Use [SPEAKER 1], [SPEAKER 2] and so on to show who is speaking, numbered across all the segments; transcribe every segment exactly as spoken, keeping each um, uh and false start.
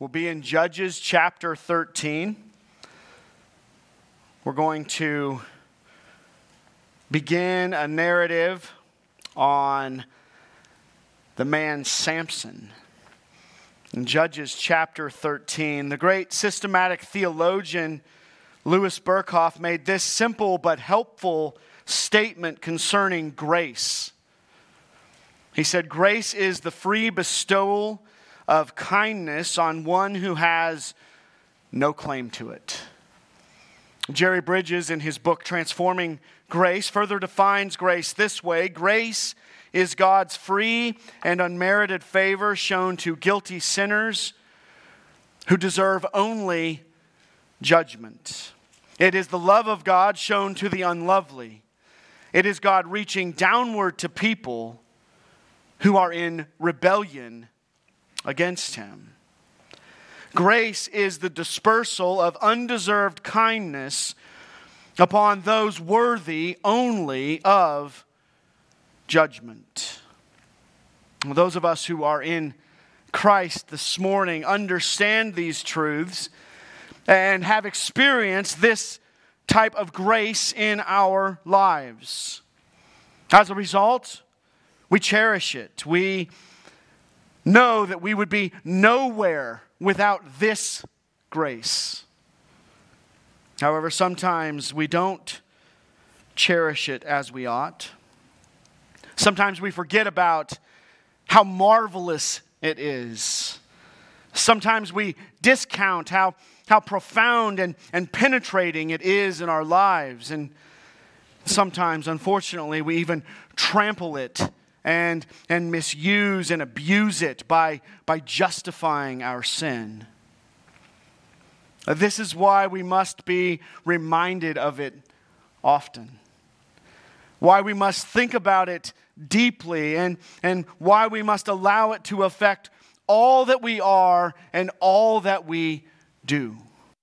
[SPEAKER 1] We'll be in Judges chapter thirteen. We're going to begin a narrative on the man Samson. In Judges chapter thirteen, the great systematic theologian Louis Berkhoff made this simple but helpful statement concerning grace. He said, "Grace is the free bestowal of kindness on one who has no claim to it." Jerry Bridges, in his book Transforming Grace, further defines grace this way: grace is God's free and unmerited favor shown to guilty sinners who deserve only judgment. It is the love of God shown to the unlovely. It is God reaching downward to people who are in rebellion against Him. Grace is the dispersal of undeserved kindness upon those worthy only of judgment. Those of us who are in Christ this morning understand these truths and have experienced this type of grace in our lives. As a result, we cherish it. We know that we would be nowhere without this grace. However, sometimes we don't cherish it as we ought. Sometimes we forget about how marvelous it is. Sometimes we discount how, how profound and, and penetrating it is in our lives. And sometimes, unfortunately, we even trample it and, and misuse and abuse it by, by justifying our sin. This is why we must be reminded of it often. Why we must think about it deeply, and, and why we must allow it to affect all that we are and all that we do.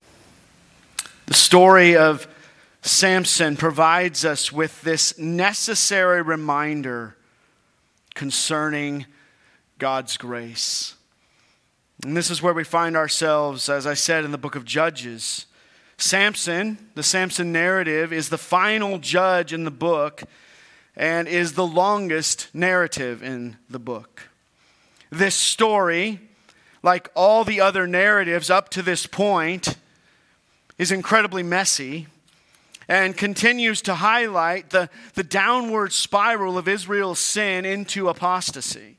[SPEAKER 1] The story of Samson provides us with this necessary reminder concerning God's grace. And this is where we find ourselves, as I said, in the book of Judges. Samson, the Samson narrative, is the final judge in the book and is the longest narrative in the book. This story, like all the other narratives up to this point, is incredibly messy and continues to highlight the, the downward spiral of Israel's sin into apostasy.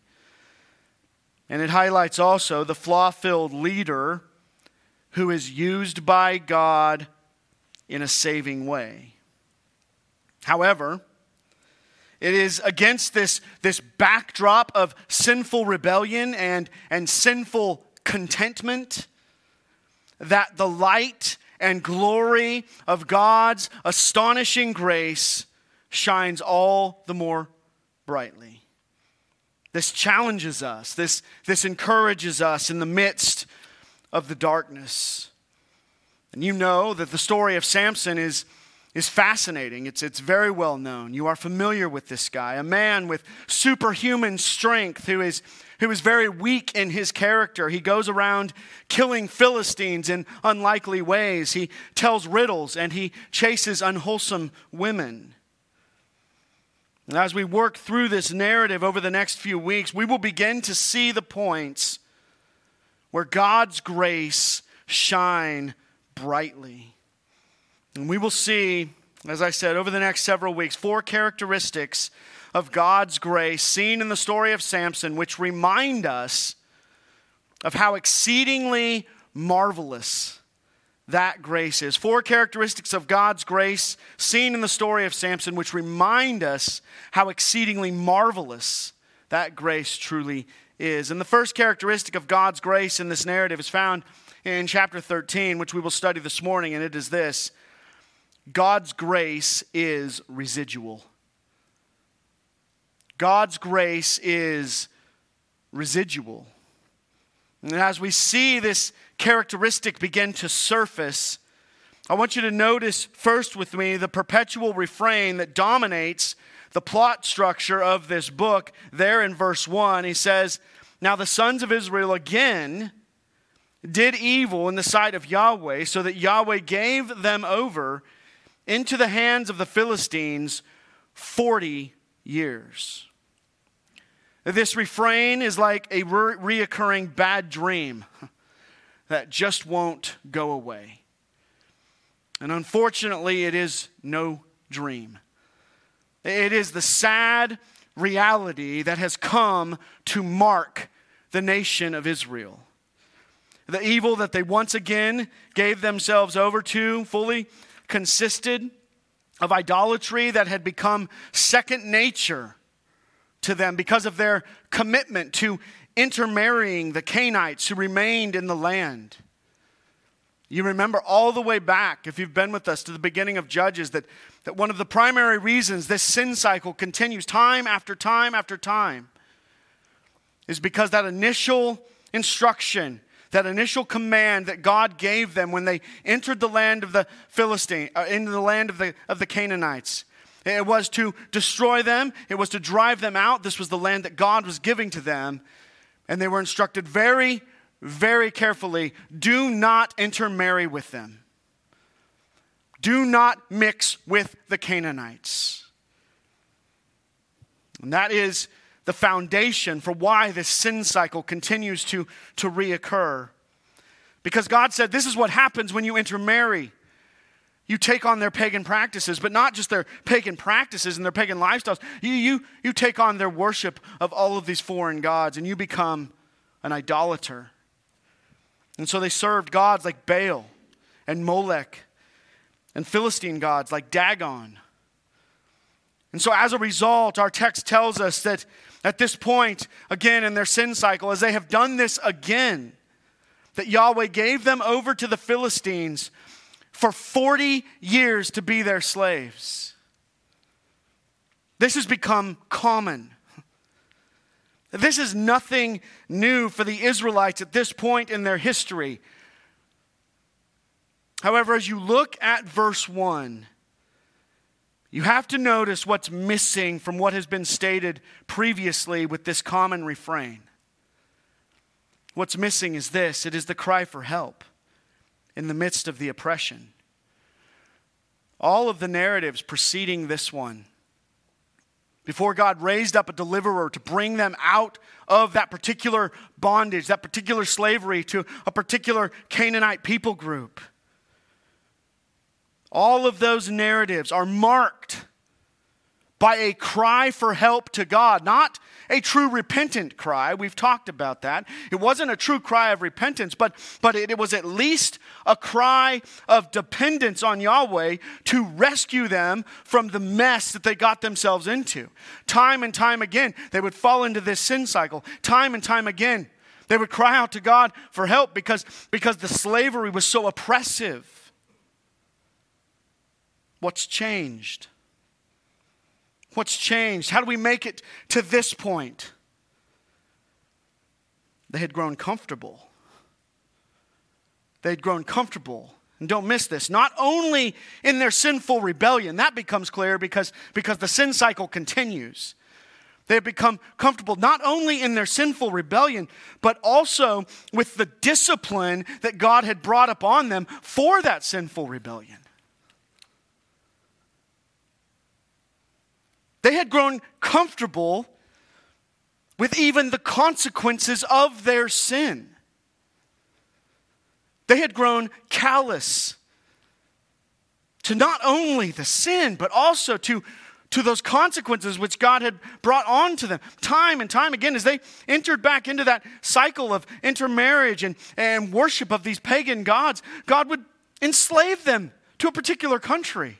[SPEAKER 1] And it highlights also the flaw-filled leader who is used by God in a saving way. However, it is against this, this backdrop of sinful rebellion and, and sinful contentment that the light and glory of God's astonishing grace shines all the more brightly. This challenges us. This, this encourages us in the midst of the darkness. And you know that the story of Samson is, is fascinating. It's, it's very well known. You are familiar with this guy, a man with superhuman strength who is, who is very weak in his character. He goes around killing Philistines in unlikely ways. He tells riddles and he chases unwholesome women. And as we work through this narrative over the next few weeks, we will begin to see the points where God's grace shine brightly. And we will see, as I said, over the next several weeks, four characteristics of God's grace seen in the story of Samson, which remind us of how exceedingly marvelous that grace is. Four characteristics of God's grace seen in the story of Samson, which remind us how exceedingly marvelous that grace truly is. And the first characteristic of God's grace in this narrative is found in chapter thirteen, which we will study this morning, and it is this: God's grace is residual. God's grace is residual. And as we see this characteristic begin to surface, I want you to notice first with me the perpetual refrain that dominates the plot structure of this book. There in verse one, he says, "Now the sons of Israel again did evil in the sight of Yahweh, so that Yahweh gave them over into the hands of the Philistines forty years. This refrain is like a re- reoccurring bad dream that just won't go away. And unfortunately, it is no dream. It is the sad reality that has come to mark the nation of Israel. The evil that they once again gave themselves over to fully consisted of idolatry that had become second nature to them because of their commitment to intermarrying the Canaanites who remained in the land. You remember all the way back, if you've been with us to the beginning of Judges, that, that one of the primary reasons this sin cycle continues time after time after time is because that initial instruction, that initial command that God gave them when they entered the land of the Philistine, uh, into the land of the of the Canaanites. It was to destroy them. It was to drive them out. This was the land that God was giving to them. And they were instructed very, very carefully, do not intermarry with them. Do not mix with the Canaanites. And that is the foundation for why this sin cycle continues to, to reoccur. Because God said this is what happens when you intermarry. You take on their pagan practices, but not just their pagan practices and their pagan lifestyles. You, you, you take on their worship of all of these foreign gods, and you become an idolater. And so they served gods like Baal and Molech and Philistine gods like Dagon. And so as a result, our text tells us that at this point, again in their sin cycle, as they have done this again, that Yahweh gave them over to the Philistines for forty years to be their slaves. This has become common. This is nothing new for the Israelites at this point in their history. However, as you look at verse one, you have to notice what's missing from what has been stated previously with this common refrain. What's missing is this: it is the cry for help in the midst of the oppression. All of the narratives preceding this one, before God raised up a deliverer to bring them out of that particular bondage, that particular slavery to a particular Canaanite people group, all of those narratives are marked by a cry for help to God, not a true repentant cry. We've talked about that. It wasn't a true cry of repentance, but, but it, it was at least a cry of dependence on Yahweh to rescue them from the mess that they got themselves into. Time and time again, they would fall into this sin cycle. Time and time again, they would cry out to God for help because, because the slavery was so oppressive. What's changed? What's changed? How do we make it to this point? They had grown comfortable. They had grown comfortable. And don't miss this. Not only in their sinful rebellion. That becomes clear because, because the sin cycle continues. They have become comfortable not only in their sinful rebellion, but also with the discipline that God had brought upon them for that sinful rebellion. They had grown comfortable with even the consequences of their sin. They had grown callous to not only the sin, but also to, to those consequences which God had brought on to them. Time and time again, as they entered back into that cycle of intermarriage and, and worship of these pagan gods, God would enslave them to a particular country.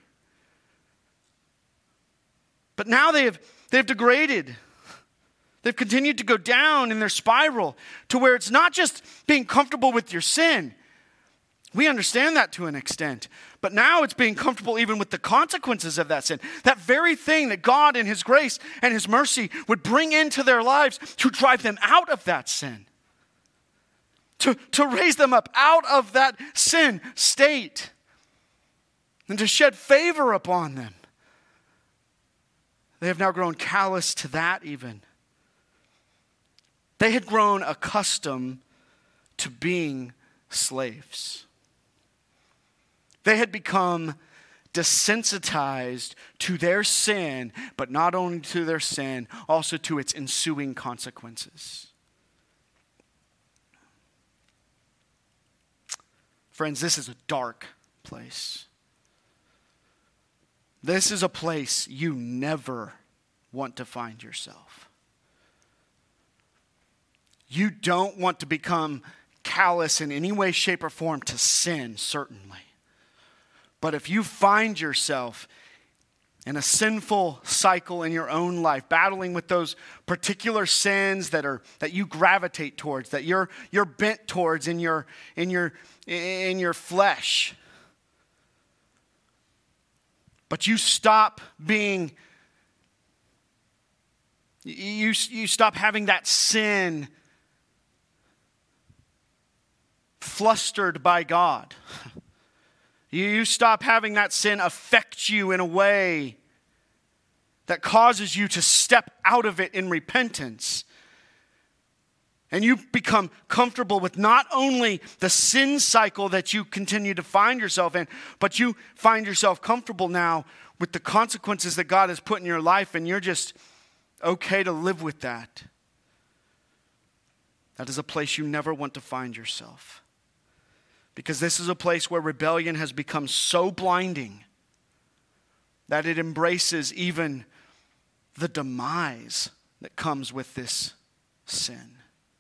[SPEAKER 1] But now they have, they have degraded. They've continued to go down in their spiral to where it's not just being comfortable with your sin. We understand that to an extent. But now it's being comfortable even with the consequences of that sin. That very thing that God in His grace and His mercy would bring into their lives to drive them out of that sin. To, to raise them up out of that sin state. And to shed favor upon them. They have now grown callous to that even. They had grown accustomed to being slaves. They had become desensitized to their sin, but not only to their sin, also to its ensuing consequences. Friends, this is a dark place. This is a place you never want to find yourself. You don't want to become callous in any way, shape, or form to sin, certainly. But if you find yourself in a sinful cycle in your own life, battling with those particular sins that are that you gravitate towards, that you're you're bent towards in your in your in your flesh, but you stop being you you stop having that sin flustered by God. You stop having that sin affect you in a way that causes you to step out of it in repentance. And you become comfortable with not only the sin cycle that you continue to find yourself in, but you find yourself comfortable now with the consequences that God has put in your life, and you're just okay to live with that. That is a place you never want to find yourself. Because this is a place where rebellion has become so blinding that it embraces even the demise that comes with this sin.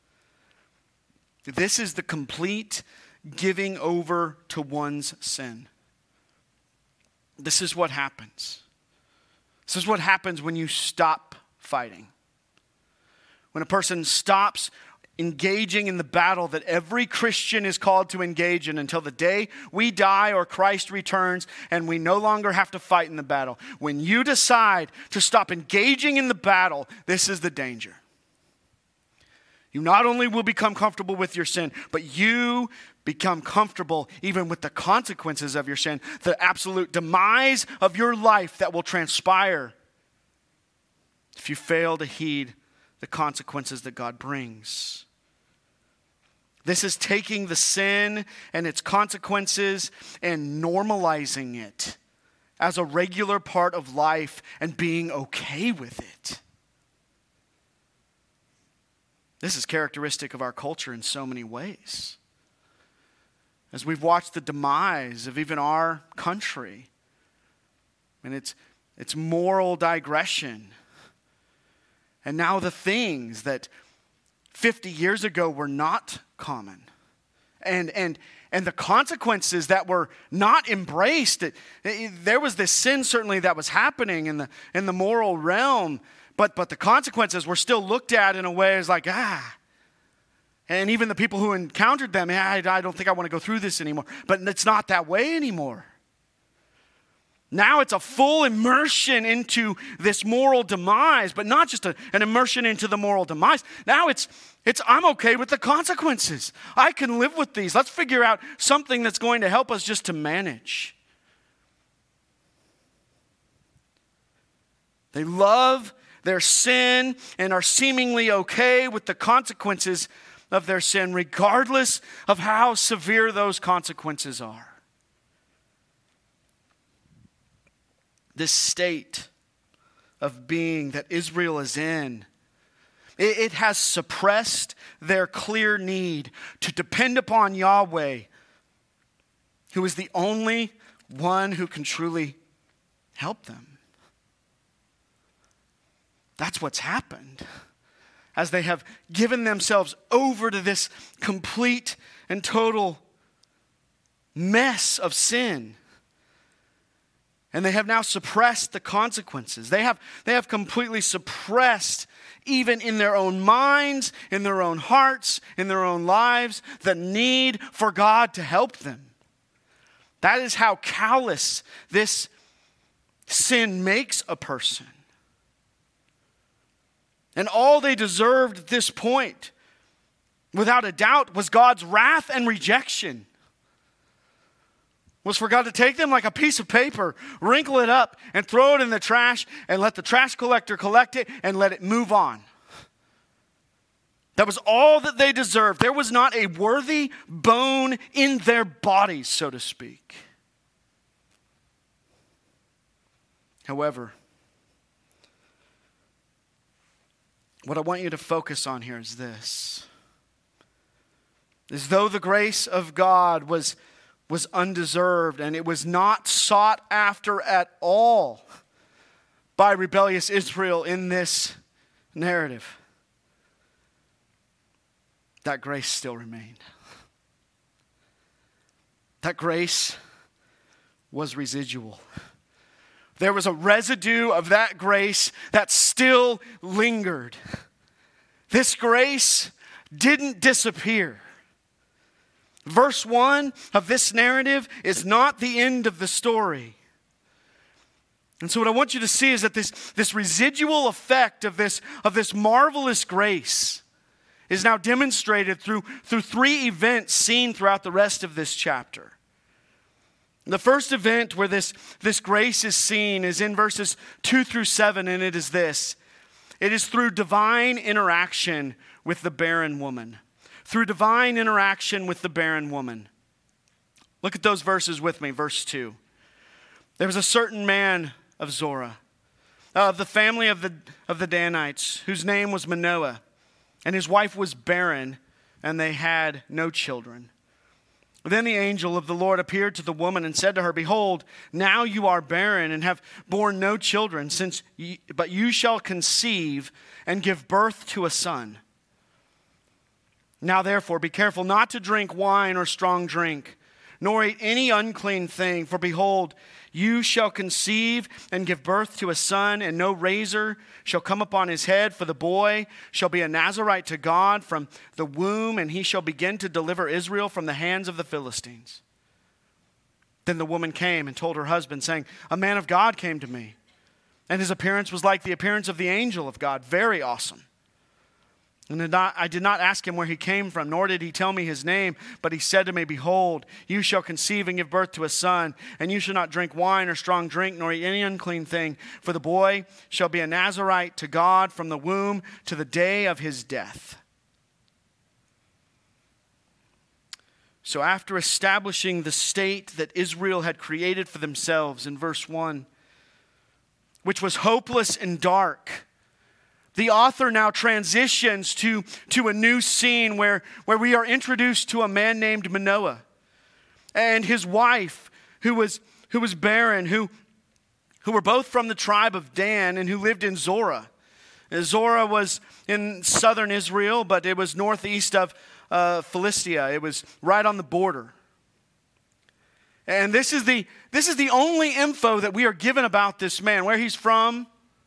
[SPEAKER 1] This is the complete giving over to one's sin. This is what happens. This is what happens when you stop fighting. When a person stops engaging in the battle that every Christian is called to engage in until the day we die or Christ returns and we no longer have to fight in the battle. When you decide to stop engaging in the battle, this is the danger. You not only will become comfortable with your sin, but you become comfortable even with the consequences of your sin, the absolute demise of your life that will transpire if you fail to heed the consequences that God brings. This is taking the sin and its consequences and normalizing it as a regular part of life and being okay with it. This is characteristic of our culture in so many ways. As we've watched the demise of even our country and its, its moral digression, and now the things that fifty years ago were not common. And and and the consequences that were not embraced. It, it, there was this sin certainly that was happening in the in the moral realm, but but the consequences were still looked at in a way as like, ah. And even the people who encountered them, I, I don't think I want to go through this anymore. But it's not that way anymore. Now it's a full immersion into this moral demise, but not just a, an immersion into the moral demise. Now it's, it's I'm okay with the consequences. I can live with these. Let's figure out something that's going to help us just to manage. They love their sin and are seemingly okay with the consequences of their sin, regardless of how severe those consequences are. This state of being that Israel is in, it, it has suppressed their clear need to depend upon Yahweh, who is the only one who can truly help them. That's what's happened as they have given themselves over to this complete and total mess of sin. And they have now suppressed the consequences. They have, they have completely suppressed, even in their own minds, in their own hearts, in their own lives, the need for God to help them. That is how callous this sin makes a person. And all they deserved at this point, without a doubt, was God's wrath and rejection. Was for God to take them like a piece of paper, wrinkle it up, and throw it in the trash, and let the trash collector collect it, and let it move on. That was all that they deserved. There was not a worthy bone in their bodies, so to speak. However, what I want you to focus on here is this. As though the grace of God was, was undeserved and it was not sought after at all by rebellious Israel in this narrative, that grace still remained. That grace was residual. There was a residue of that grace that still lingered. This grace didn't disappear. Verse one of this narrative is not the end of the story. And so what I want you to see is that this, this residual effect of this, of this marvelous grace is now demonstrated through, through three events seen throughout the rest of this chapter. The first event where this, this grace is seen is in verses two through seven, and it is this. It is through divine interaction with the barren woman. Through divine interaction with the barren woman. Look at those verses with me, verse two. There was a certain man of Zorah, of the family of the, of the Danites, whose name was Manoah. And his wife was barren, and they had no children. Then the angel of the Lord appeared to the woman and said to her, Behold, now you are barren and have borne no children, since ye, but you shall conceive and give birth to a son. Now therefore be careful not to drink wine or strong drink, nor eat any unclean thing. For behold, you shall conceive and give birth to a son, and no razor shall come upon his head, for the boy shall be a Nazirite to God from the womb, and he shall begin to deliver Israel from the hands of the Philistines. Then the woman came and told her husband, saying, A man of God came to me, and his appearance was like the appearance of the angel of God, very awesome. And did not, I did not ask him where he came from, nor did he tell me his name. But he said to me, Behold, you shall conceive and give birth to a son, and you shall not drink wine or strong drink, nor eat any unclean thing. For the boy shall be a Nazirite to God from the womb to the day of his death. So after establishing the state that Israel had created for themselves in verse one, which was hopeless and dark, the author now transitions to, to a new scene where, where we are introduced to a man named Manoah and his wife who was, who was barren, who, who were both from the tribe of Dan and who lived in Zorah. Zorah was in southern Israel, but it was northeast of uh, Philistia. It was right on the border. And this is the, this is the only info that we are given about this man, where he's from.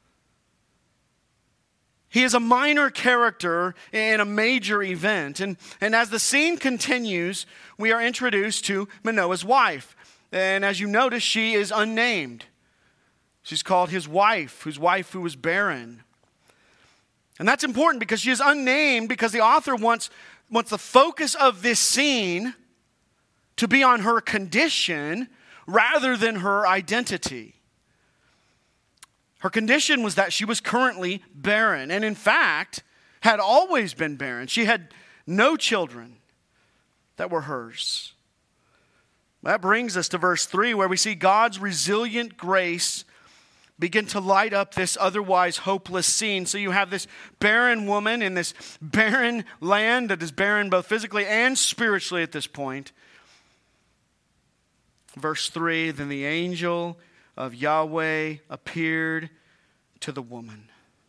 [SPEAKER 1] He is a minor character in a major event. And, and as the scene continues, we are introduced to Manoah's wife. And as you notice, she is unnamed. She's called his wife, whose wife who was barren. And that's important because she is unnamed, because the author wants, wants the focus of this scene to be on her condition rather than her identity. Her condition was that she was currently barren, and in fact, had always been barren. She had no children that were hers. That brings us to verse three, where we see God's resilient grace begin to light up this otherwise hopeless scene. So you have this barren woman in this barren land that is barren both physically and spiritually at this point. Verse three, then the angel of Yahweh appeared to the woman.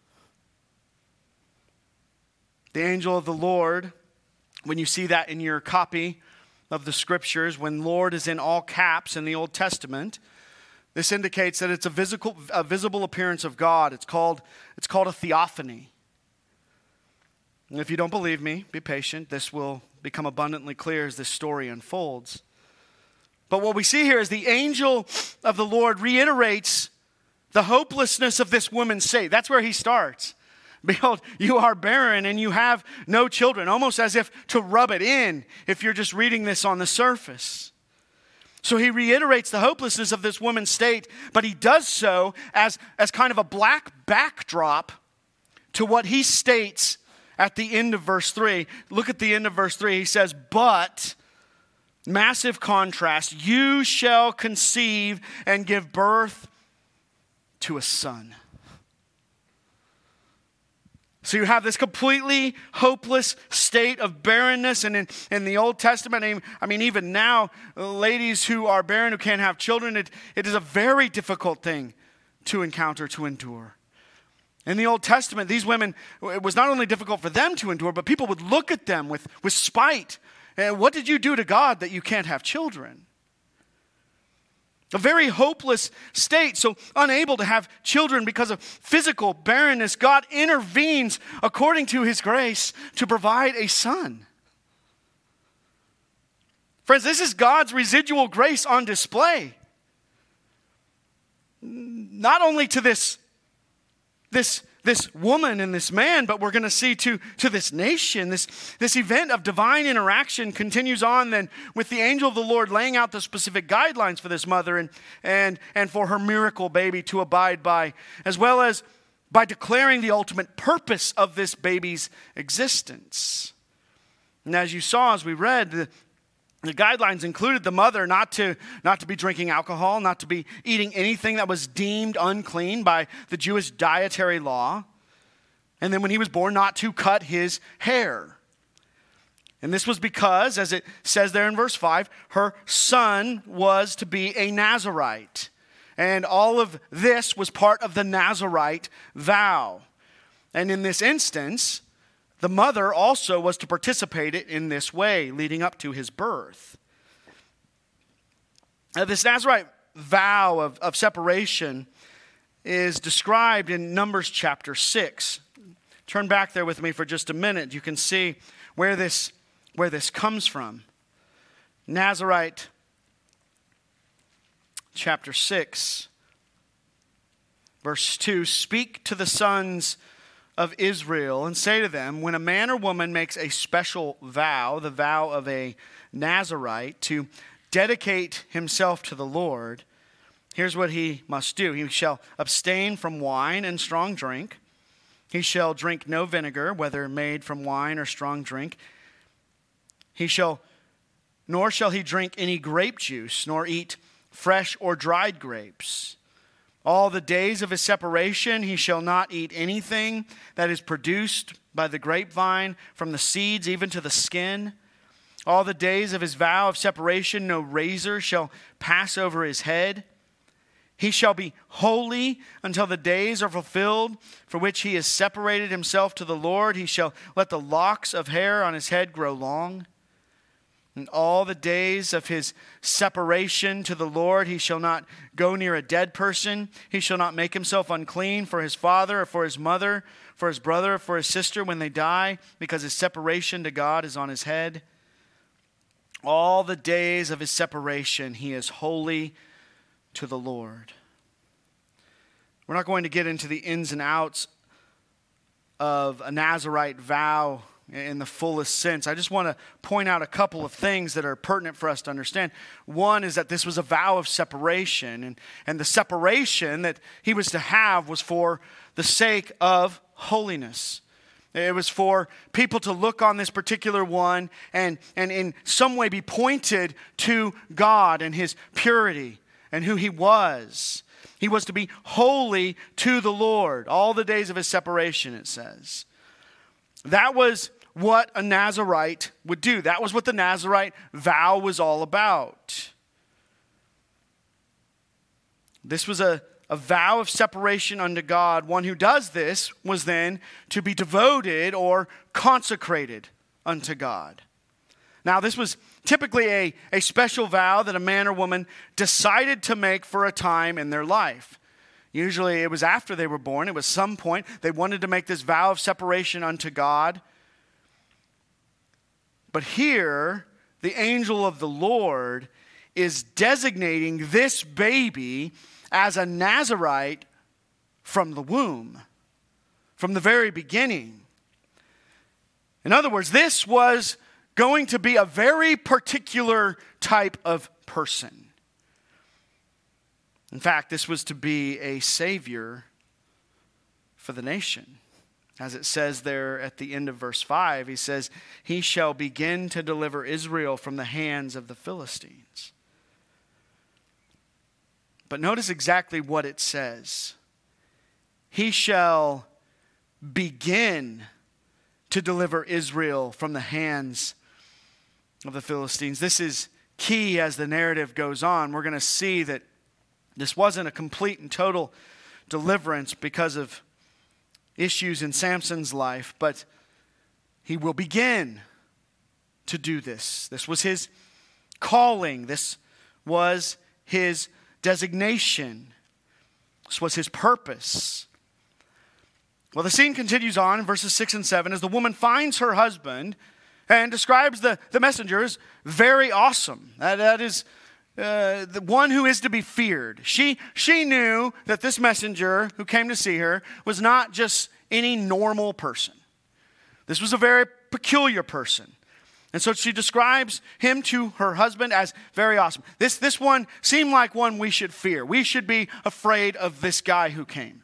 [SPEAKER 1] The angel of the Lord, when you see that in your copy of the scriptures, when Lord is in all caps in the Old Testament, this indicates that it's a visible, a visible appearance of God. It's called, it's called a theophany. And if you don't believe me, be patient. This will become abundantly clear as this story unfolds. But what we see here is the angel of the Lord reiterates the hopelessness of this woman's state. That's where he starts. Behold, you are barren and you have no children. Almost as if to rub it in if you're just reading this on the surface. So he reiterates the hopelessness of this woman's state, but he does so as, as kind of a black backdrop to what he states at the end of verse three. Look at the end of verse three. He says, but, massive contrast, you shall conceive and give birth to a son. So you have this completely hopeless state of barrenness. And in, in the Old Testament, I mean, even now, ladies who are barren, who can't have children, it, it is a very difficult thing to encounter, to endure. In the Old Testament, these women, it was not only difficult for them to endure, but people would look at them with, with spite. And what did you do to God that you can't have children? A very hopeless state, so unable to have children because of physical barrenness. God intervenes according to his grace to provide a son. Friends, this is God's residual grace on display. Not only to this, this, this woman and this man, but we're going to see to, to this nation. This, this event of divine interaction continues on then with the angel of the Lord laying out the specific guidelines for this mother and, and, and for her miracle baby to abide by, as well as by declaring the ultimate purpose of this baby's existence. And as you saw, as we read, the, the guidelines included the mother not to, not to be drinking alcohol, not to be eating anything that was deemed unclean by the Jewish dietary law. And then when he was born, not to cut his hair. And this was because, as it says there in verse five, her son was to be a Nazirite. And all of this was part of the Nazirite vow. And in this instance, the mother also was to participate in this way, leading up to his birth. Now, this Nazirite vow of, of separation is described in Numbers chapter six. Turn back there with me for just a minute. You can see where this, where this comes from. Nazirite chapter six, verse two, speak to the sons of Israel and say to them, when a man or woman makes a special vow, the vow of a Nazirite, to dedicate himself to the Lord, here's what he must do. He shall abstain from wine and strong drink. He shall drink no vinegar, whether made from wine or strong drink. He shall, nor shall he drink any grape juice, nor eat fresh or dried grapes. All the days of his separation he shall not eat anything that is produced by the grapevine, from the seeds even to the skin. All the days of his vow of separation no razor shall pass over his head. He shall be holy until the days are fulfilled for which he has separated himself to the Lord. He shall let the locks of hair on his head grow long. And all the days of his separation to the Lord, he shall not go near a dead person. He shall not make himself unclean for his father or for his mother, for his brother or for his sister when they die, because his separation to God is on his head. All the days of his separation, he is holy to the Lord. We're not going to get into the ins and outs of a Nazirite vow in the fullest sense. I just want to point out a couple of things that are pertinent for us to understand. One is that this was a vow of separation, and, and the separation that he was to have was for the sake of holiness. It was for people to look on this particular one and, and in some way be pointed to God and his purity and who he was. He was to be holy to the Lord all the days of his separation, it says. That was what a Nazirite would do. That was what the Nazirite vow was all about. This was a, a vow of separation unto God. One who does this was then to be devoted or consecrated unto God. Now, this was typically a, a special vow that a man or woman decided to make for a time in their life. Usually it was after they were born. It was some point they wanted to make this vow of separation unto God. But here, the angel of the Lord is designating this baby as a Nazirite from the womb, from the very beginning. In other words, this was going to be a very particular type of person. In fact, this was to be a savior for the nation. As it says there at the end of verse five, he says, he shall begin to deliver Israel from the hands of the Philistines. But notice exactly what it says. He shall begin to deliver Israel from the hands of the Philistines. This is key as the narrative goes on. We're going to see that this wasn't a complete and total deliverance because of issues in Samson's life, but he will begin to do this. This was his calling. This was his designation. This was his purpose. Well, the scene continues on in verses six and seven as the woman finds her husband and describes the, the messenger as very awesome. That, that is uh, the one who is to be feared. She, she knew that this messenger who came to see her was not just any normal person. This was a very peculiar person. And so she describes him to her husband as very awesome. This, this one seemed like one we should fear. We should be afraid of this guy who came.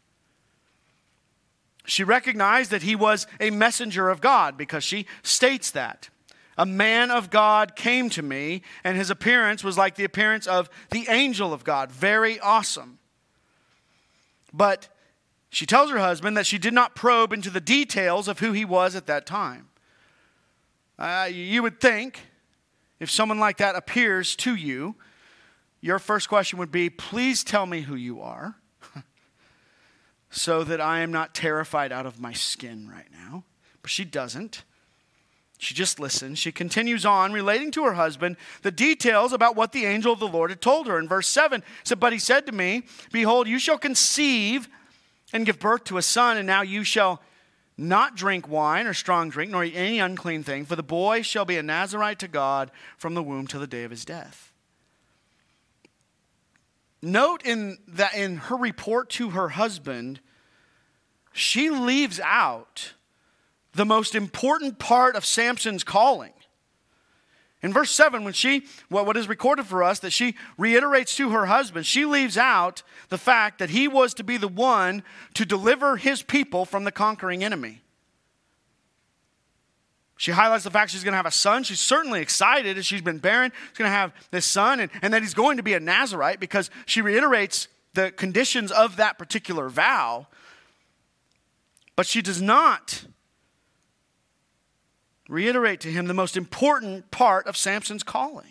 [SPEAKER 1] She recognized that he was a messenger of God because she states that. A man of God came to me, and his appearance was like the appearance of the angel of God. Very awesome. But she tells her husband that she did not probe into the details of who he was at that time. Uh, you would think, if someone like that appears to you, your first question would be, please tell me who you are, so that I am not terrified out of my skin right now. But she doesn't. She just listens. She continues on relating to her husband the details about what the angel of the Lord had told her. In verse seven, it said, but he said to me, behold, you shall conceive and give birth to a son, and now you shall not drink wine or strong drink, nor eat any unclean thing, for the boy shall be a Nazirite to God from the womb till the day of his death. Note in that in her report to her husband, she leaves out the most important part of Samson's calling. In verse seven, when she, well, what is recorded for us, that she reiterates to her husband, she leaves out the fact that he was to be the one to deliver his people from the conquering enemy. She highlights the fact she's going to have a son. She's certainly excited as she's been barren. She's going to have this son, and, and that he's going to be a Nazirite, because she reiterates the conditions of that particular vow. But she does not reiterate to him the most important part of Samson's calling.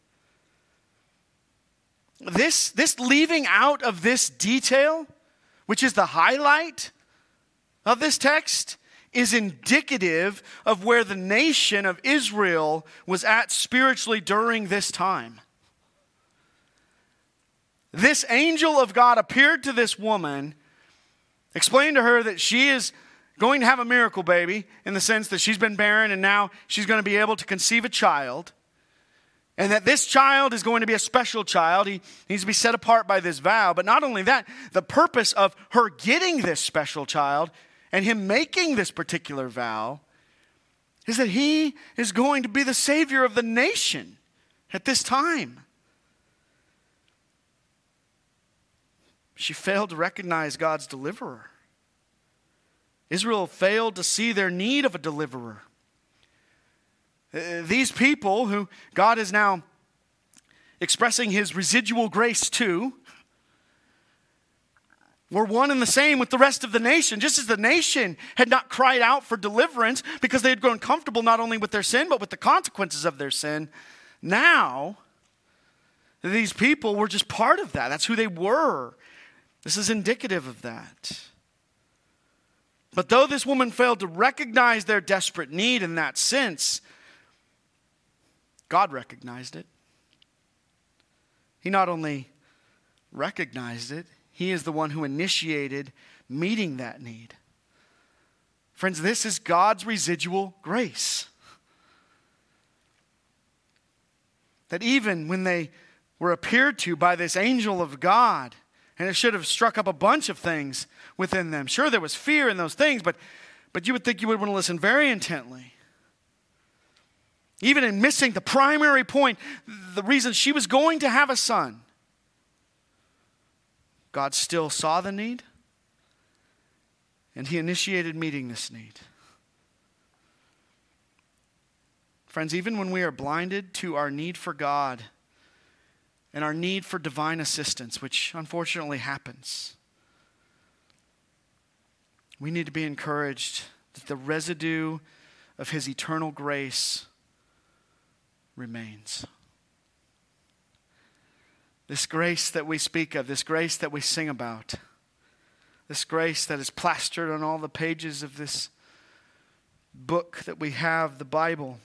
[SPEAKER 1] This, this leaving out of this detail, which is the highlight of this text, is indicative of where the nation of Israel was at spiritually during this time. This angel of God appeared to this woman, explained to her that she is going to have a miracle baby, in the sense that she's been barren and now she's going to be able to conceive a child. And that this child is going to be a special child. He needs to be set apart by this vow. But not only that, the purpose of her getting this special child and him making this particular vow is that he is going to be the Savior of the nation at this time. She failed to recognize God's deliverer. Israel failed to see their need of a deliverer. These people who God is now expressing his residual grace to were one and the same with the rest of the nation. Just as the nation had not cried out for deliverance because they had grown comfortable not only with their sin but with the consequences of their sin, now these people were just part of that. That's who they were. This is indicative of that. But though this woman failed to recognize their desperate need in that sense, God recognized it. He not only recognized it, he is the one who initiated meeting that need. Friends, this is God's residual grace. That even when they were appeared to by this angel of God, and it should have struck up a bunch of things within them. Sure, there was fear in those things, but, but you would think you would want to listen very intently. Even in missing the primary point, the reason she was going to have a son, God still saw the need, And he initiated meeting this need. Friends, even when we are blinded to our need for God and our need for divine assistance, which unfortunately happens, we need to be encouraged that the residue of his eternal grace remains. This grace that we speak of, this grace that we sing about, this grace that is plastered on all the pages of this book that we have, the Bible,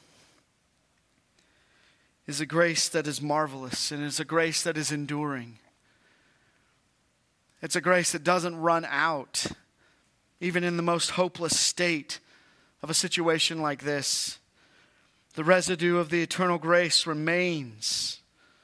[SPEAKER 1] is a grace that is marvelous, and it's a grace that is enduring. It's a grace that doesn't run out, even in the most hopeless state of a situation like this. The residue of the eternal grace remains.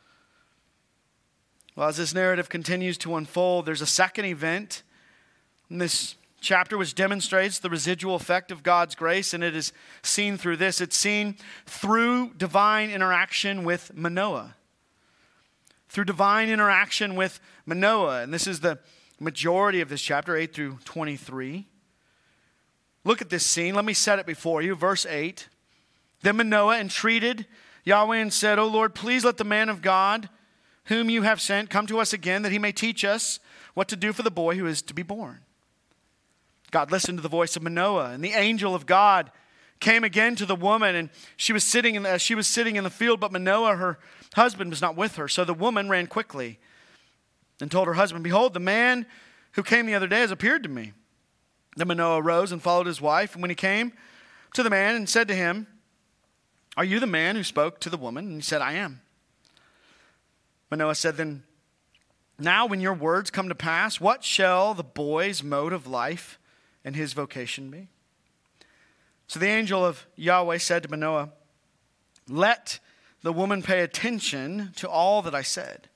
[SPEAKER 1] Well, as this narrative continues to unfold, there's a second event in this chapter which demonstrates the residual effect of God's grace, and it is seen through this. It's seen through divine interaction with Manoah. Through divine interaction with Manoah. And this is the majority of this chapter, eight through twenty-three. Look at this scene. Let me set it before you. Verse eight. Then Manoah entreated Yahweh and said, O Lord, please let the man of God whom you have sent come to us again, that he may teach us what to do for the boy who is to be born. God listened to the voice of Manoah, and the angel of God came again to the woman, and she was sitting in the, she was sitting in the field, but Manoah, her husband, was not with her. So the woman ran quickly and told her husband, Behold, the man who came the other day has appeared to me. Then Manoah arose and followed his wife, and when he came to the man and said to him, Are you the man who spoke to the woman? And he said, I am. Manoah said, Then now when your words come to pass, what shall the boy's mode of life and his vocation be? So the angel of Yahweh said to Manoah, Let the woman pay attention to all that I said.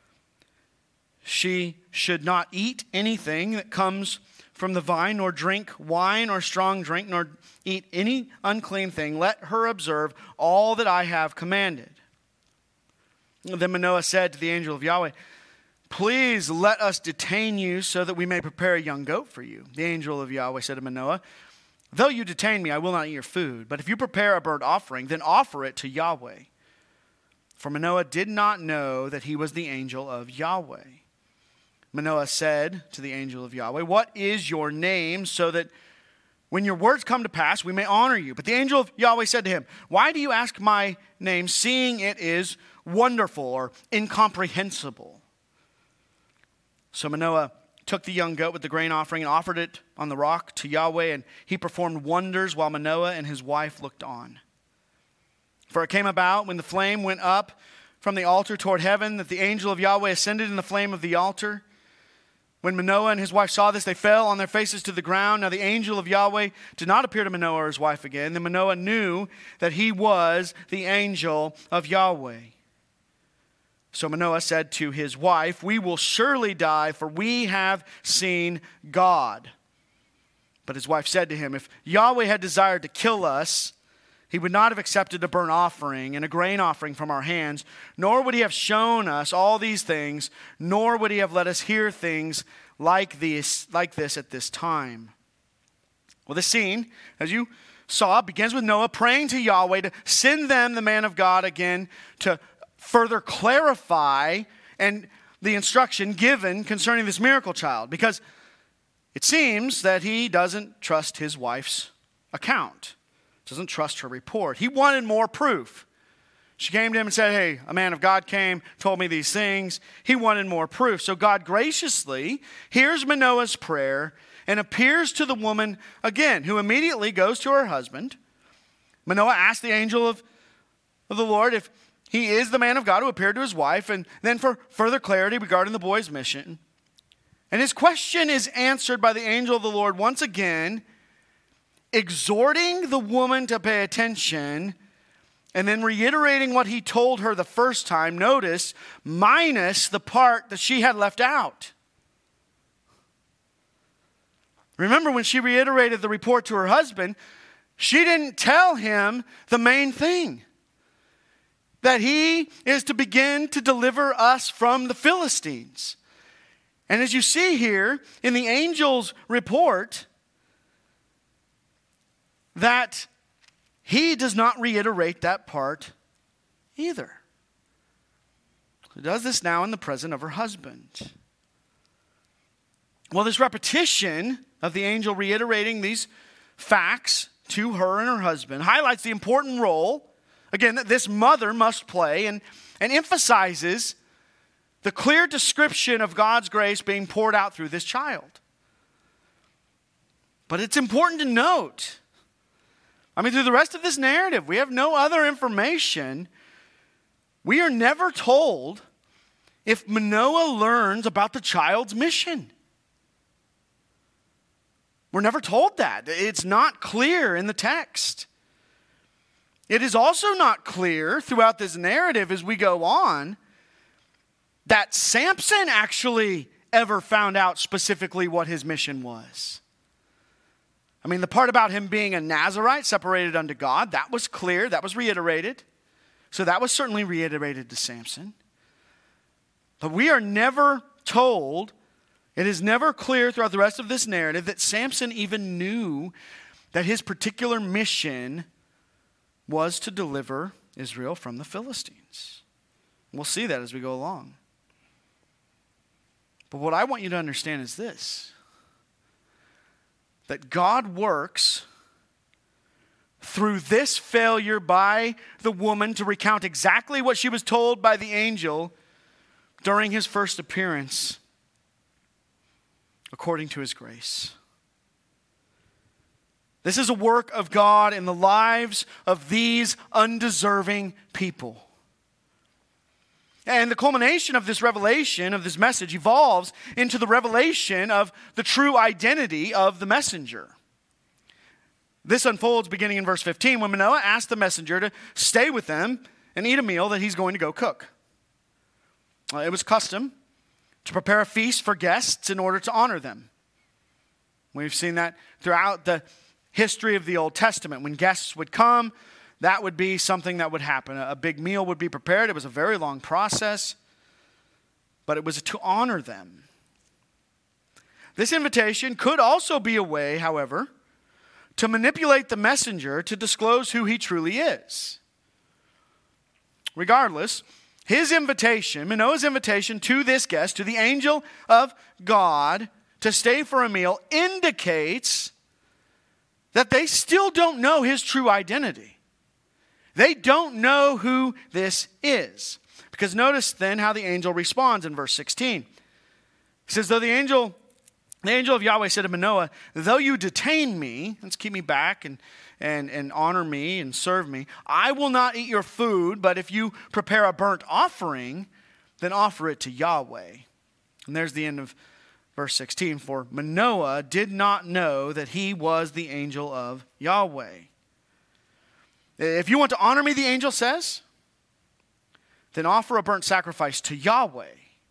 [SPEAKER 1] She should not eat anything that comes from the vine, nor drink wine or strong drink, nor eat any unclean thing. Let her observe all that I have commanded. Then Manoah said to the angel of Yahweh, Please let us detain you so that we may prepare a young goat for you. The angel of Yahweh said to Manoah, Though you detain me, I will not eat your food. But if you prepare a burnt offering, then offer it to Yahweh. For Manoah did not know that he was the angel of Yahweh. Manoah said to the angel of Yahweh, What is your name, so that when your words come to pass, we may honor you? But the angel of Yahweh said to him, Why do you ask my name, seeing it is wonderful or incomprehensible? So Manoah took the young goat with the grain offering and offered it on the rock to Yahweh, and he performed wonders while Manoah and his wife looked on. For it came about when the flame went up from the altar toward heaven that the angel of Yahweh ascended in the flame of the altar. When Manoah and his wife saw this, they fell on their faces to the ground. Now the angel of Yahweh did not appear to Manoah or his wife again. Then Manoah knew that he was the angel of Yahweh. So Manoah said to his wife, We will surely die, for we have seen God. But his wife said to him, If Yahweh had desired to kill us, he would not have accepted a burnt offering and a grain offering from our hands, nor would he have shown us all these things, nor would he have let us hear things like this, like this at this time. Well, this scene, as you saw, begins with Noah praying to Yahweh to send them the man of God again to further clarify and the instruction given concerning this miracle child, because it seems that he doesn't trust his wife's account. Doesn't trust her report. He wanted more proof. She came to him and said, Hey, a man of God came, told me these things. He wanted more proof. So God graciously hears Manoah's prayer and appears to the woman again, who immediately goes to her husband. Manoah asked the angel of, of the Lord if he is the man of God who appeared to his wife, and then for further clarity regarding the boy's mission. And his question is answered by the angel of the Lord once again, exhorting the woman to pay attention, and then reiterating what he told her the first time, notice, minus the part that she had left out. Remember, when she reiterated the report to her husband, she didn't tell him the main thing, that he is to begin to deliver us from the Philistines. And as you see here in the angel's report, that he does not reiterate that part either. He does this now in the presence of her husband. Well, this repetition of the angel reiterating these facts to her and her husband highlights the important role, again, that this mother must play, and, and emphasizes the clear description of God's grace being poured out through this child. But it's important to note, I mean, through the rest of this narrative, we have no other information. We are never told if Manoah learns about the child's mission. We're never told that. It's not clear in the text. It is also not clear throughout this narrative as we go on that Samson actually ever found out specifically what his mission was. I mean, the part about him being a Nazirite, separated unto God, that was clear, that was reiterated. So that was certainly reiterated to Samson. But we are never told, it is never clear throughout the rest of this narrative that Samson even knew that his particular mission was to deliver Israel from the Philistines. We'll see that as we go along. But what I want you to understand is this: that God works through this failure by the woman to recount exactly what she was told by the angel during his first appearance, according to his grace. This is a work of God in the lives of these undeserving people. And the culmination of this revelation, of this message, evolves into the revelation of the true identity of the messenger. This unfolds beginning in verse fifteen, when Manoah asked the messenger to stay with them and eat a meal that he's going to go cook. Uh, it was custom to prepare a feast for guests in order to honor them. We've seen that throughout the history of the Old Testament. When guests would come, that would be something that would happen. A big meal would be prepared. It was a very long process, but it was to honor them. This invitation could also be a way, however, to manipulate the messenger to disclose who he truly is. Regardless, his invitation, Manoah's invitation to this guest, to the angel of God, to stay for a meal, indicates that they still don't know his true identity. They don't know who this is. Because notice then how the angel responds in verse sixteen. He says, though the angel, the angel of Yahweh said to Manoah, though you detain me, let's keep me back and, and, and honor me and serve me, I will not eat your food, but if you prepare a burnt offering, then offer it to Yahweh. And there's the end of verse sixteen. For Manoah did not know that he was the angel of Yahweh. If you want to honor me, the angel says, then offer a burnt sacrifice to Yahweh.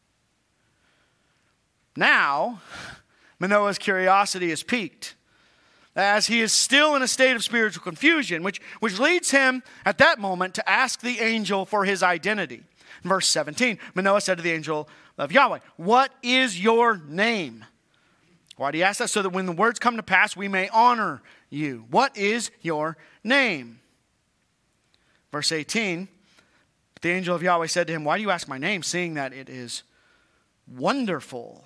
[SPEAKER 1] Now, Manoah's curiosity is piqued, as he is still in a state of spiritual confusion, which, which leads him at that moment to ask the angel for his identity. In verse seventeen, Manoah said to the angel of Yahweh, what is your name? Why do you ask that? So that when the words come to pass, we may honor you. What is your name? Verse eighteen, the angel of Yahweh said to him, why do you ask my name, seeing that it is wonderful?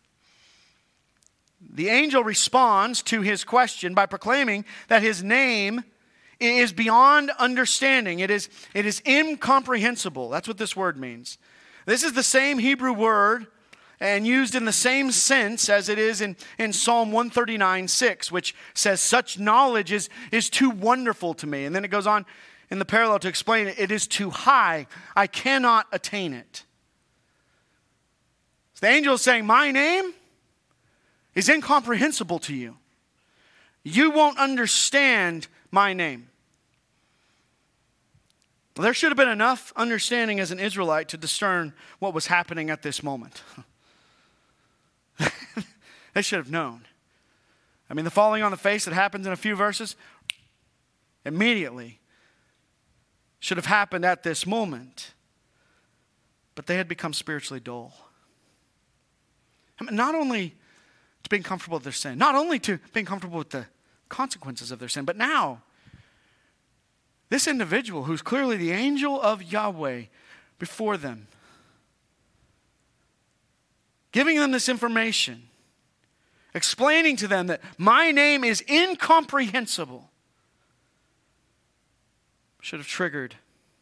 [SPEAKER 1] The angel responds to his question by proclaiming that his name is beyond understanding. It is, it is incomprehensible. That's what this word means. This is the same Hebrew word and used in the same sense as it is in, in Psalm one thirty-nine six, which says, such knowledge is, is too wonderful to me. And then it goes on in the parallel to explain it, it is too high. I cannot attain it. So the angel is saying, my name is incomprehensible to you. You won't understand my name. Well, there should have been enough understanding as an Israelite to discern what was happening at this moment. They should have known. I mean, the falling on the face that happens in a few verses, immediately should have happened at this moment. But they had become spiritually dull. I mean, not only to being comfortable with their sin, not only to being comfortable with the consequences of their sin. But now, this individual who's clearly the angel of Yahweh before them, giving them this information, explaining to them that my name is incomprehensible, should have triggered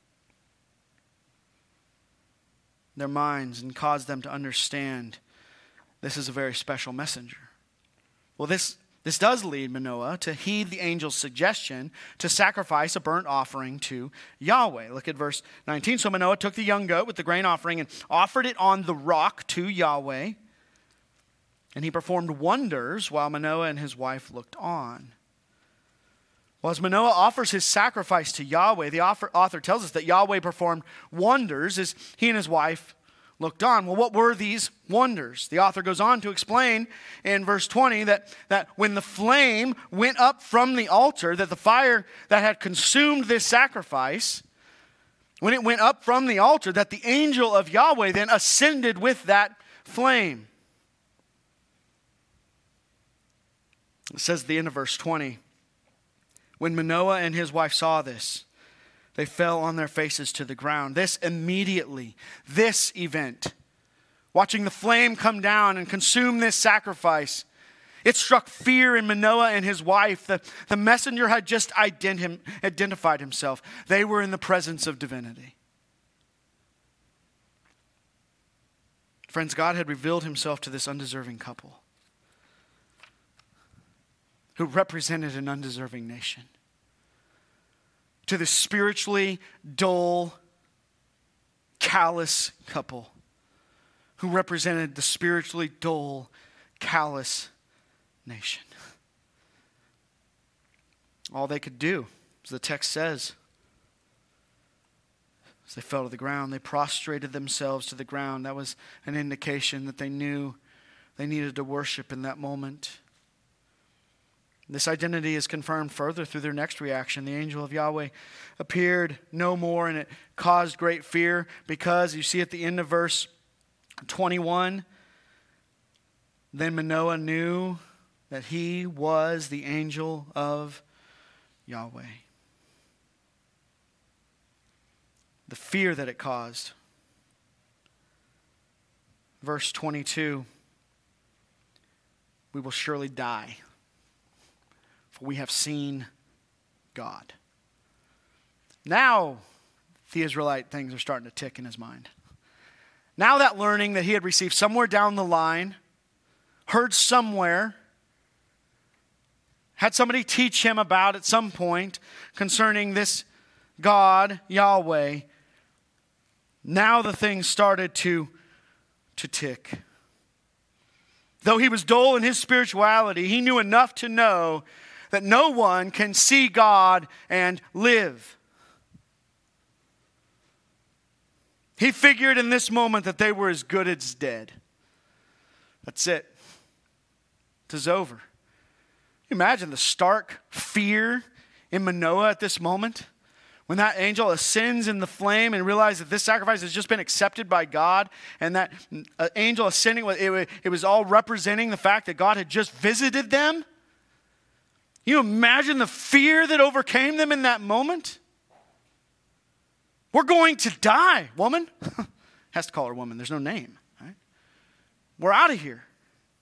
[SPEAKER 1] their minds and caused them to understand this is a very special messenger. Well, this, this does lead Manoah to heed the angel's suggestion to sacrifice a burnt offering to Yahweh. Look at verse nineteen. So Manoah took the young goat with the grain offering and offered it on the rock to Yahweh. And he performed wonders while Manoah and his wife looked on. Well, as Manoah offers his sacrifice to Yahweh, the author tells us that Yahweh performed wonders as he and his wife looked on. Well, what were these wonders? The author goes on to explain in verse twenty that, that when the flame went up from the altar, that the fire that had consumed this sacrifice, when it went up from the altar, that the angel of Yahweh then ascended with that flame. It says at the end of verse twenty, when Manoah and his wife saw this, they fell on their faces to the ground. This immediately, this event, watching the flame come down and consume this sacrifice, it struck fear in Manoah and his wife. The, the messenger had just ident- identified himself. They were in the presence of divinity. Friends, God had revealed himself to this undeserving couple who represented an undeserving nation. To the spiritually dull, callous couple who represented the spiritually dull, callous nation. All they could do, as the text says, as they fell to the ground, they prostrated themselves to the ground. That was an indication that they knew they needed to worship in that moment. This identity is confirmed further through their next reaction. The angel of Yahweh appeared no more, and it caused great fear because, you see at the end of verse twenty-one, then Manoah knew that he was the angel of Yahweh. The fear that it caused. Verse twenty-two, we will surely die, for we have seen God. Now, the Israelite things are starting to tick in his mind. Now that learning that he had received somewhere down the line, heard somewhere, had somebody teach him about at some point concerning this God, Yahweh, now the things started to, to tick. Though he was dull in his spirituality, he knew enough to know that no one can see God and live. He figured in this moment that they were as good as dead. That's it. It is over. Imagine the stark fear in Manoah at this moment when that angel ascends in the flame and realizes that this sacrifice has just been accepted by God, and that angel ascending, it was all representing the fact that God had just visited them. You imagine the fear that overcame them in that moment? We're going to die, woman. Has to call her woman. There's no name. Right? We're out of here.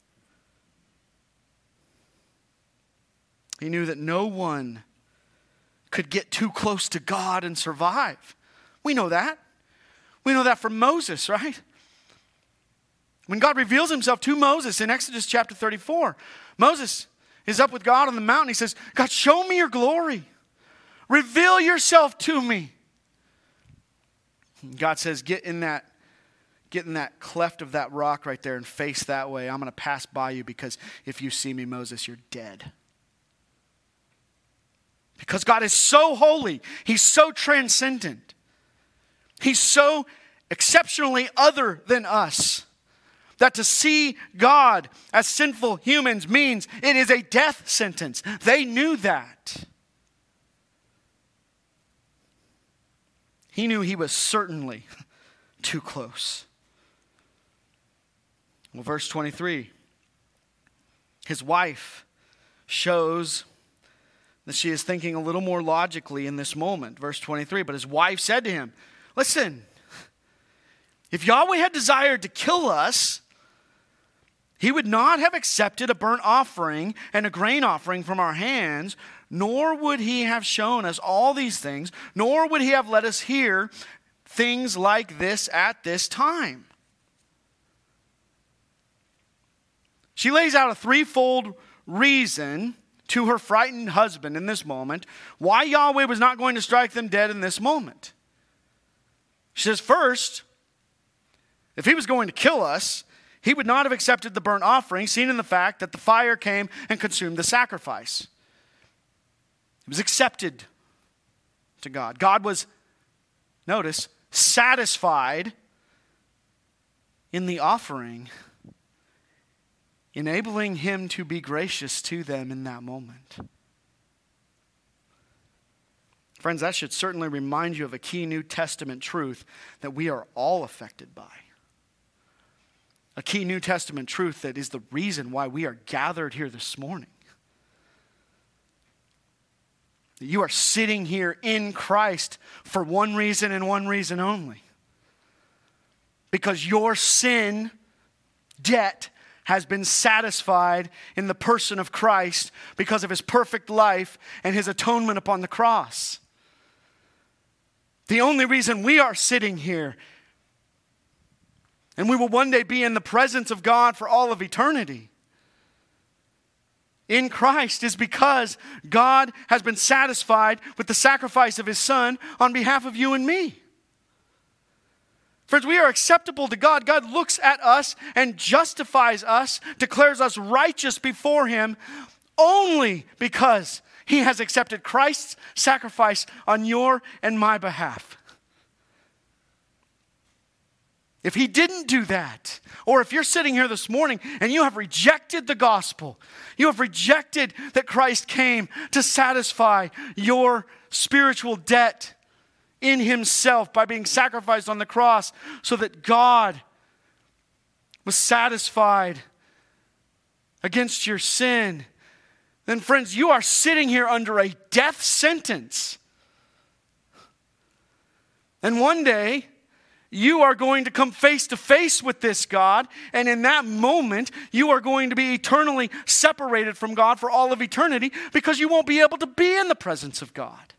[SPEAKER 1] He knew that no one could get too close to God and survive. We know that. We know that from Moses, right? When God reveals himself to Moses in Exodus chapter thirty-four, Moses is up with God on the mountain. He says, God, show me your glory. Reveal yourself to me. God says, get in that, get in that cleft of that rock right there and face that way. I'm going to pass by you because if you see me, Moses, you're dead. Because God is so holy. He's so transcendent. He's so exceptionally other than us that to see God as sinful humans means it is a death sentence. They knew that. He knew he was certainly too close. Well, verse twenty-three. His wife shows that she is thinking a little more logically in this moment. Verse twenty-three, but his wife said to him, listen, if Yahweh had desired to kill us, he would not have accepted a burnt offering and a grain offering from our hands, nor would he have shown us all these things, nor would he have let us hear things like this at this time. She lays out a threefold reason to her frightened husband in this moment why Yahweh was not going to strike them dead in this moment. She says, first, if he was going to kill us, he would not have accepted the burnt offering, seen in the fact that the fire came and consumed the sacrifice. It was accepted to God. God was, notice, satisfied in the offering, enabling him to be gracious to them in that moment. Friends, that should certainly remind you of a key New Testament truth that we are all affected by. A key New Testament truth that is the reason why we are gathered here this morning. You are sitting here in Christ for one reason and one reason only. Because your sin debt has been satisfied in the person of Christ because of his perfect life and his atonement upon the cross. The only reason we are sitting here, and we will one day be in the presence of God for all of eternity, in Christ, is because God has been satisfied with the sacrifice of his Son on behalf of you and me. Friends, we are acceptable to God. God looks at us and justifies us, declares us righteous before him only because he has accepted Christ's sacrifice on your and my behalf. If he didn't do that, or if you're sitting here this morning and you have rejected the gospel, you have rejected that Christ came to satisfy your spiritual debt in himself by being sacrificed on the cross so that God was satisfied against your sin, then friends, you are sitting here under a death sentence. And one day, you are going to come face to face with this God, and in that moment, you are going to be eternally separated from God for all of eternity because you won't be able to be in the presence of God.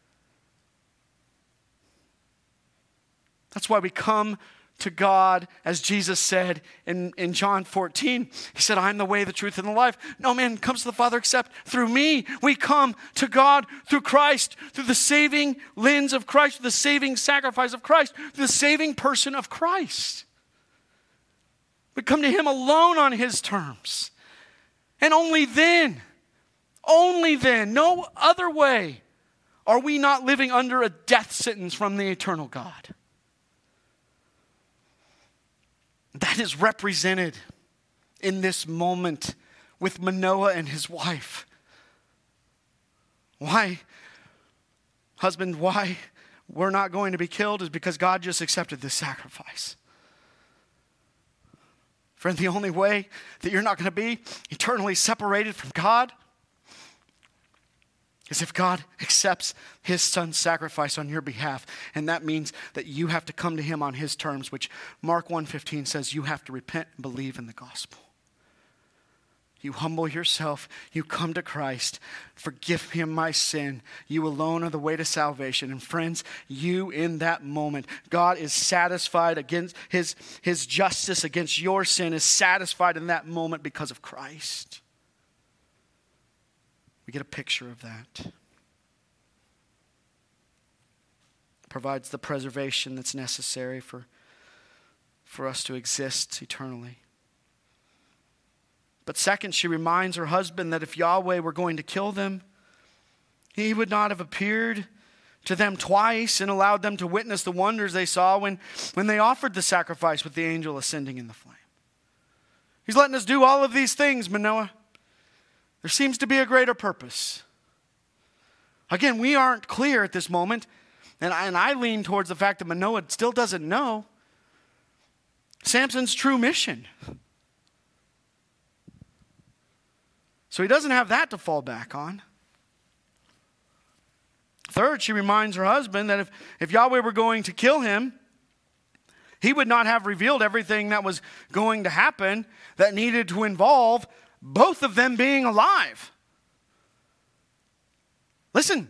[SPEAKER 1] That's why we come to God, as Jesus said in, in John fourteen. He said, I am the way, the truth, and the life. No man comes to the Father except through me. We come to God through Christ, through the saving lens of Christ, through the saving sacrifice of Christ, through the saving person of Christ. We come to him alone on his terms. And only then, only then, no other way, are we not living under a death sentence from the eternal God. That is represented in this moment with Manoah and his wife. Why, husband, why we're not going to be killed is because God just accepted this sacrifice. Friend, the only way that you're not going to be eternally separated from God is if God accepts his Son's sacrifice on your behalf. And that means that you have to come to him on his terms, which Mark one fifteen says you have to repent and believe in the gospel. You humble yourself, you come to Christ, forgive him my sin. You alone are the way to salvation. And friends, you in that moment, God is satisfied against his, his justice against your sin is satisfied in that moment because of Christ. We get a picture of that. Provides the preservation that's necessary for, for us to exist eternally. But second, she reminds her husband that if Yahweh were going to kill them, he would not have appeared to them twice and allowed them to witness the wonders they saw when, when they offered the sacrifice with the angel ascending in the flame. He's letting us do all of these things, Manoah. There seems to be a greater purpose. Again, we aren't clear at this moment, and I, and I lean towards the fact that Manoah still doesn't know Samson's true mission. So he doesn't have that to fall back on. Third, she reminds her husband that if, if Yahweh were going to kill him, he would not have revealed everything that was going to happen that needed to involve both of them being alive. Listen,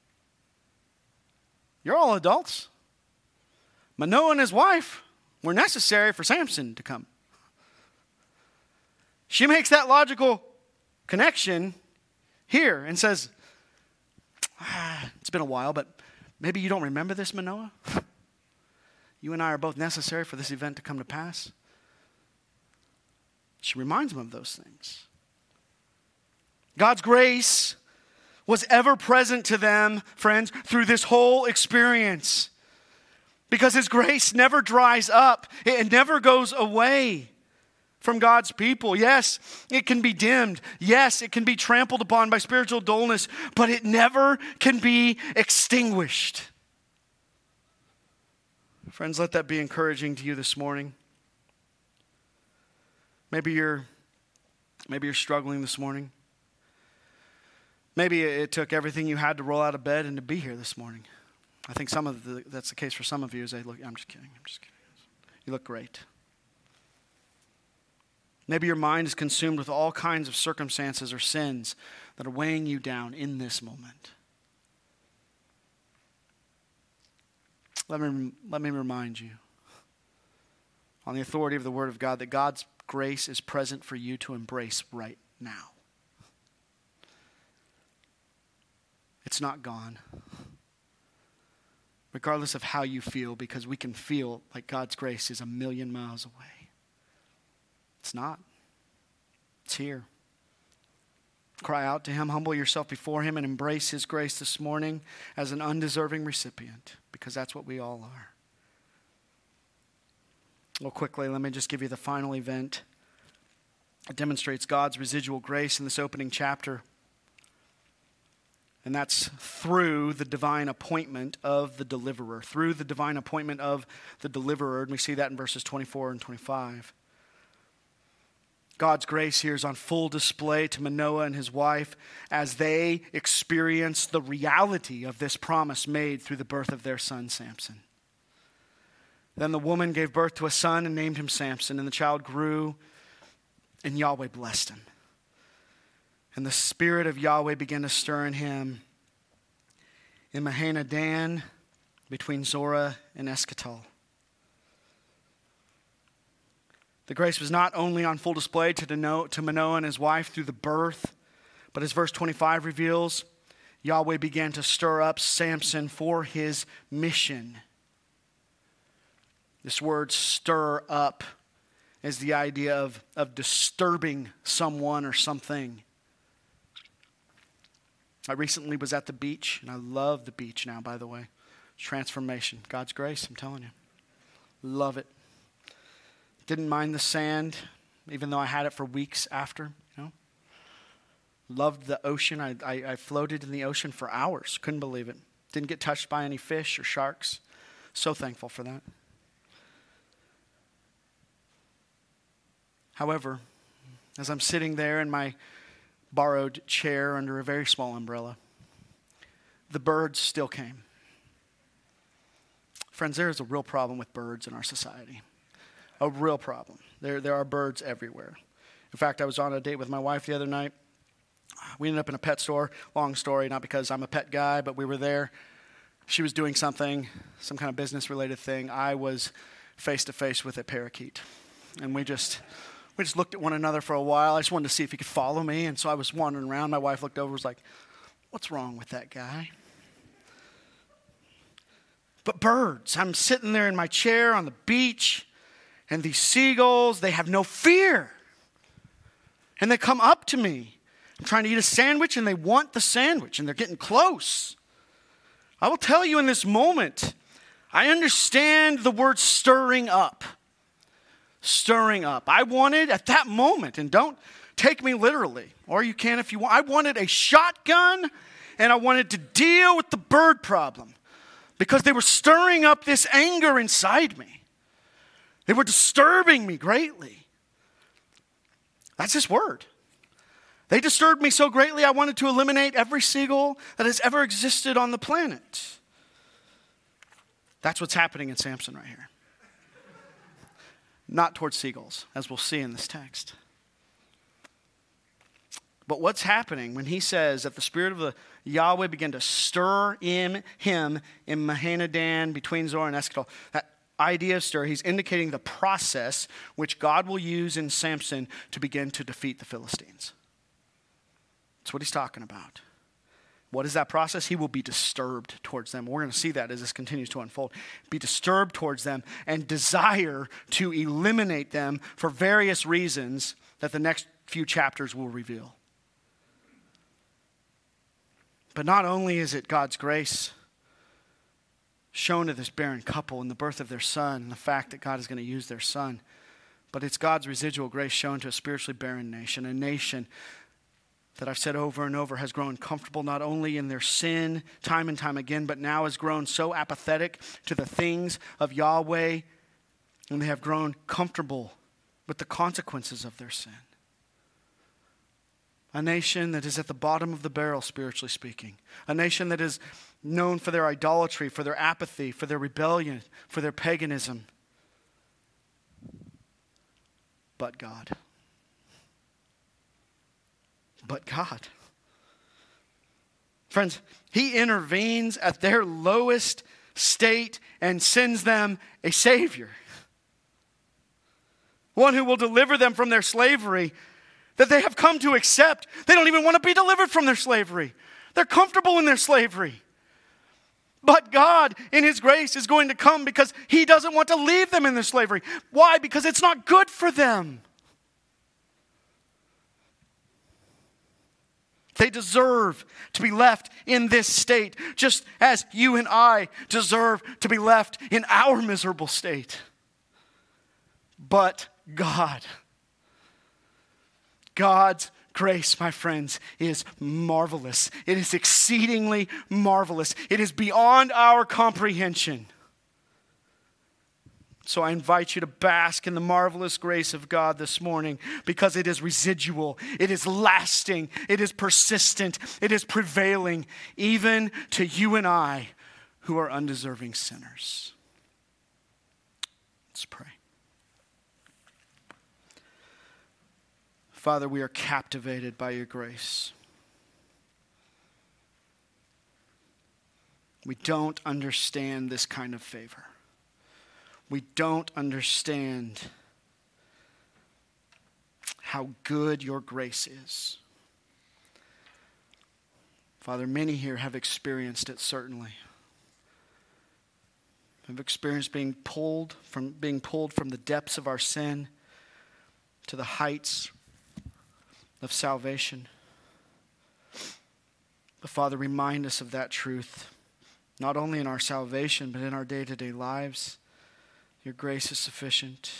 [SPEAKER 1] you're all adults. Manoah and his wife were necessary for Samson to come. She makes that logical connection here and says, ah, it's been a while, but maybe you don't remember this, Manoah? You and I are both necessary for this event to come to pass. She reminds him of those things. God's grace was ever present to them, friends, through this whole experience. Because his grace never dries up. It never goes away from God's people. Yes, it can be dimmed. Yes, it can be trampled upon by spiritual dullness, but it never can be extinguished. Friends, let that be encouraging to you this morning. Maybe you're, maybe you're struggling this morning. Maybe it took everything you had to roll out of bed and to be here this morning. I think some of the, that's the case for some of you. As I look, I'm just kidding. I'm just kidding. You look great. Maybe your mind is consumed with all kinds of circumstances or sins that are weighing you down in this moment. Let me, let me remind you, on the authority of the Word of God, that God's grace is present for you to embrace right now. It's not gone. Regardless of how you feel, because we can feel like God's grace is a million miles away. It's not. It's here. Cry out to him, humble yourself before him, and embrace his grace this morning as an undeserving recipient, because that's what we all are. Well, quickly, let me just give you the final event. It demonstrates God's residual grace in this opening chapter. And that's through the divine appointment of the deliverer. Through the divine appointment of the deliverer. And we see that in verses twenty-four and twenty-five. God's grace here is on full display to Manoah and his wife as they experience the reality of this promise made through the birth of their son, Samson. Then the woman gave birth to a son and named him Samson, and the child grew, and Yahweh blessed him. And the Spirit of Yahweh began to stir in him in Mahaneh Dan, between Zorah and Eschatal. The grace was not only on full display to Manoah and his wife through the birth, but as verse twenty-five reveals, Yahweh began to stir up Samson for his mission. This word stir up is the idea of, of disturbing someone or something. I recently was at the beach, and I love the beach now, by the way. Transformation. God's grace, I'm telling you. Love it. Didn't mind the sand, even though I had it for weeks after, you know. Loved the ocean. I, I, I floated in the ocean for hours. Couldn't believe it. Didn't get touched by any fish or sharks. So thankful for that. However, as I'm sitting there in my borrowed chair under a very small umbrella, the birds still came. Friends, there is a real problem with birds in our society. A real problem. There, there are birds everywhere. In fact, I was on a date with my wife the other night. We ended up in a pet store. Long story, not because I'm a pet guy, but we were there. She was doing something, some kind of business-related thing. I was face-to-face with a parakeet. And we just... We just looked at one another for a while. I just wanted to see if he could follow me. And so I was wandering around. My wife looked over and was like, what's wrong with that guy? But birds, I'm sitting there in my chair on the beach, and these seagulls, they have no fear. And they come up to me. I'm trying to eat a sandwich, and they want the sandwich, and they're getting close. I will tell you in this moment, I understand the word stirring up. Stirring up. I wanted at that moment, and don't take me literally, or you can if you want. I wanted a shotgun, and I wanted to deal with the bird problem because they were stirring up this anger inside me. They were disturbing me greatly. That's his word. They disturbed me so greatly, I wanted to eliminate every seagull that has ever existed on the planet. That's what's happening in Samson right here. Not towards seagulls, as we'll see in this text. But what's happening when he says that the Spirit of the Yahweh began to stir in him in Mahanadan between Zor and Eshcol? That idea of stir, he's indicating the process which God will use in Samson to begin to defeat the Philistines. That's what he's talking about. What is that process? He will be disturbed towards them. We're going to see that as this continues to unfold. Be disturbed towards them and desire to eliminate them for various reasons that the next few chapters will reveal. But not only is it God's grace shown to this barren couple in the birth of their son and the fact that God is going to use their son, but it's God's residual grace shown to a spiritually barren nation, a nation that I've said over and over has grown comfortable not only in their sin time and time again, but now has grown so apathetic to the things of Yahweh, and they have grown comfortable with the consequences of their sin. A nation that is at the bottom of the barrel, spiritually speaking. A nation that is known for their idolatry, for their apathy, for their rebellion, for their paganism. But God. But God. Friends, he intervenes at their lowest state and sends them a Savior. One who will deliver them from their slavery that they have come to accept. They don't even want to be delivered from their slavery. They're comfortable in their slavery. But God, in his grace, is going to come because he doesn't want to leave them in their slavery. Why? Because it's not good for them. They deserve to be left in this state, just as you and I deserve to be left in our miserable state. But God, God's grace, my friends, is marvelous. It is exceedingly marvelous. It is beyond our comprehension. So I invite you to bask in the marvelous grace of God this morning, because it is residual, it is lasting, it is persistent, it is prevailing, even to you and I who are undeserving sinners. Let's pray. Father, we are captivated by your grace. We don't understand this kind of favor. We don't understand how good your grace is. Father, many here have experienced it, certainly. Have experienced being pulled from being pulled from the depths of our sin to the heights of salvation. But Father, remind us of that truth, not only in our salvation, but in our day-to-day lives. Your grace is sufficient.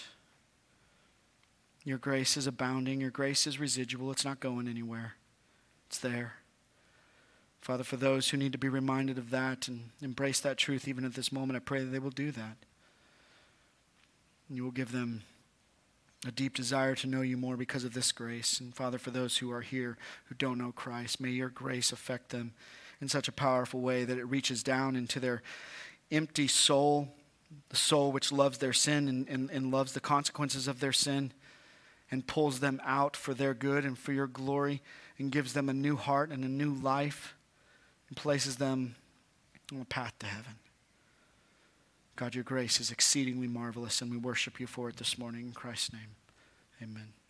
[SPEAKER 1] Your grace is abounding. Your grace is residual. It's not going anywhere. It's there. Father, for those who need to be reminded of that and embrace that truth even at this moment, I pray that they will do that. And you will give them a deep desire to know you more because of this grace. And Father, for those who are here who don't know Christ, may your grace affect them in such a powerful way that it reaches down into their empty soul, the soul which loves their sin and, and, and loves the consequences of their sin, and pulls them out for their good and for your glory, and gives them a new heart and a new life, and places them on a path to heaven. God, your grace is exceedingly marvelous, and we worship you for it this morning. In Christ's name, amen.